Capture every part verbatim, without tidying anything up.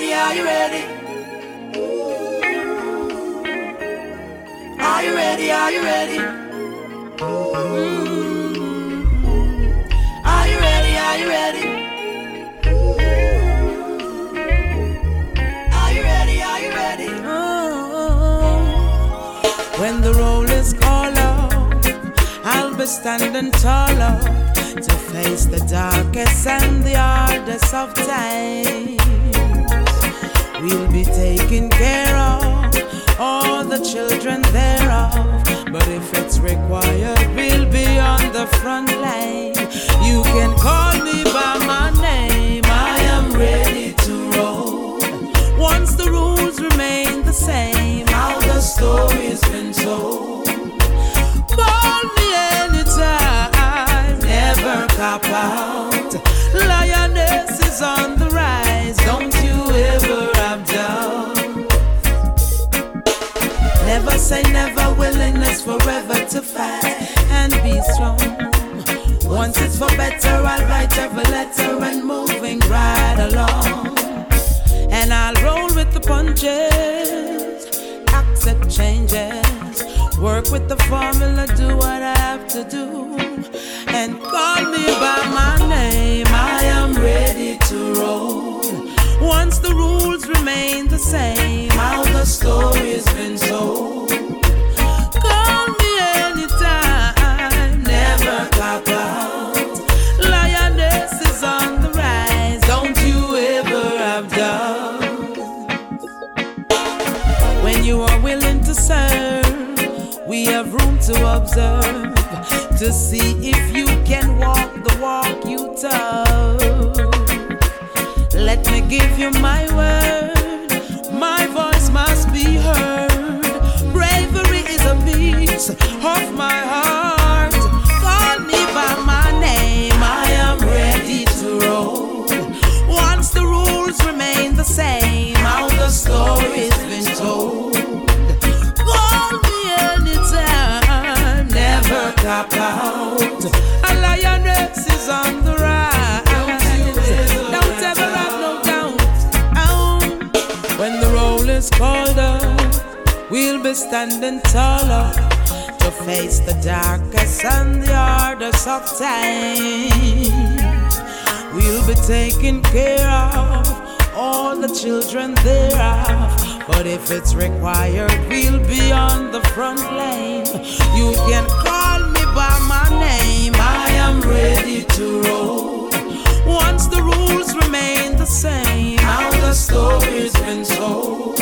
ready? Are you ready? Are you ready? Are you ready? Mm-hmm. Are you ready? Are you ready? Are you ready? Are you ready? Oh, when the roll is called out, I'll be standing taller to face the darkest and the hardest of times. We'll be taking care of all the children thereof, but if it's required, we'll be on the front line. You can call me by my name, I am ready to roll. Once the rules remain the same, how the story's been told. Call me anytime, never cop out. Lioness is on the rise, don't you ever have doubt. Never say never, willingness forever to fight and be strong. Once it's for better, I'll write every letter and moving right along. And I'll roll with the punches, accept changes, work with the formula, do what I have to do, and call me by my name. I am ready to roll. Once the rules remain the same, how the story's been told. Call me anytime, never cop out. Lioness is on the rise, don't you ever have doubt. When you are willing to serve, we have room to observe, to see if you can walk the walk you told. Let me give you my word, my voice must be heard. Bravery is a piece of my heart. Call me by my name, I am ready to roll. Once the rules remain the same, how the story's been told. Call me anytime, never cop out. A lioness is on the rise, don't ever have no doubt. Oh, when the roll is called up, we'll be standing taller to face the darkest and the hardest of times. We'll be taking care of all the children thereof, but if it's required, we'll be on the front line. You can call me by my name, I am ready to roll. Once the rules remain the same, how the story's been told.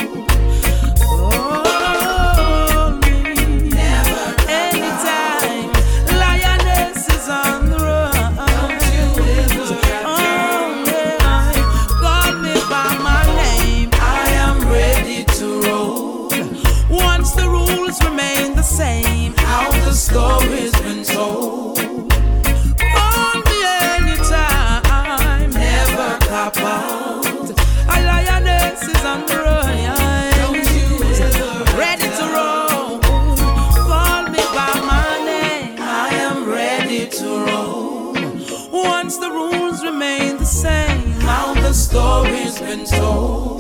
Call me never anytime, lioness is on the run. Don't you ever oh, yeah. Call me by my name, I am ready to roll. Once the rules remain the same, how the story's been told. Call me anytime, never cop out. A lioness is on the run. Don't you ever ready to roll. Call me by my name, I am ready to roll. Once the rules remain the same, how the story's been told.